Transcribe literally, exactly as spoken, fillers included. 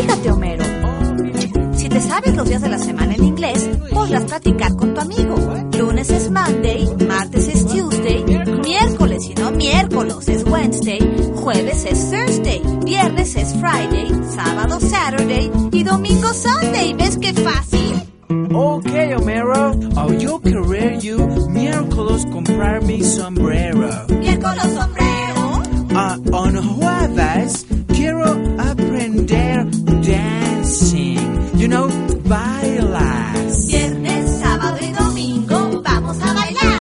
Fíjate, Homero. Si te sabes los días de la semana en inglés, podrás platicar con tu amigo. Lunes es Monday, martes es Tuesday, miércoles y no miércoles es Wednesday, jueves es Thursday, viernes es Friday, sábado Saturday y domingo Sunday. ¿Ves qué fácil? Okay, Homero. Oh, yo querer you miércoles comprar mi sombrero. ¿Miércoles sombrero? Ah,